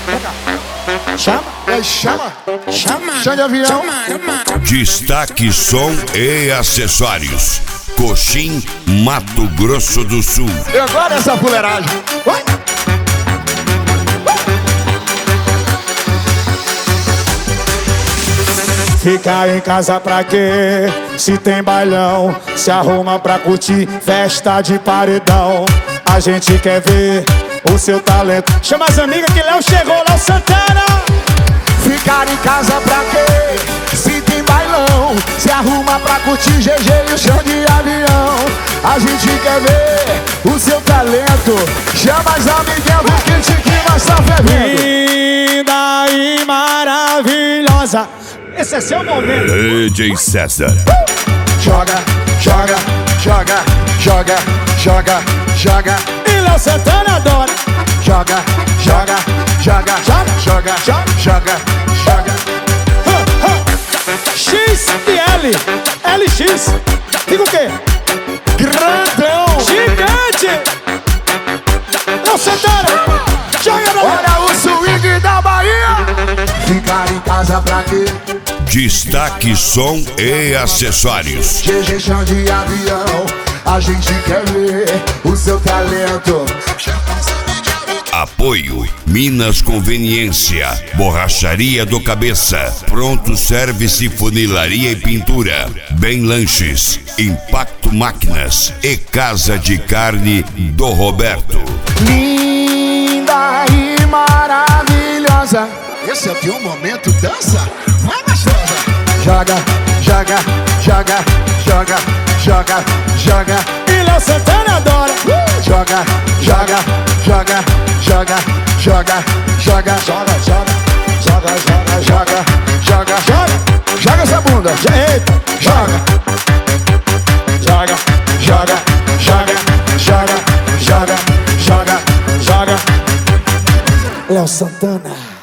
Chama, chama, chama, chama de avião. Destaque som e acessórios. Coxim, Mato Grosso do Sul. E agora essa fuleiragem. Ficar em casa pra quê? Se tem bailão, se arruma pra curtir festa de paredão. A gente quer ver o seu talento. Chama as amigas que Léo chegou, Léo Santana. Ficar em casa pra quê? Se tem bailão, se arruma pra curtir GG e o chão de avião. A gente quer ver o seu talento. Chama as amiguinhas do que vai estar fervendo. Linda e maravilhosa. Esse é seu momento. DJ César. Joga, joga, joga, joga, joga, joga. E Léo Santana adora. Joga, joga, joga, joga, joga, joga, joga. X e L, LX. Fica o quê? Grandão. Gigante. Léo Santana. Joga pra lá. Olha o swing da Bahia. Ficar em casa pra quê? Destaque som e acessórios. GG chão de avião. A gente quer ver o seu talento. Apoio Minas Conveniência, Borracharia do Cabeça, Pronto Service, Funilaria e Pintura, Bem Lanches, Impacto Máquinas e Casa de Carne do Roberto. Linda e maravilhosa. Esse é o teu momento, dança. Vai, gostosa. Joga, joga, joga, joga, joga, joga. E Léo Santana adora. Joga, joga, joga, joga, joga, joga, joga, joga, joga, joga, joga, joga, joga essa bunda. Eita, joga, joga, joga, joga, joga, joga, joga, joga. Léo Santana.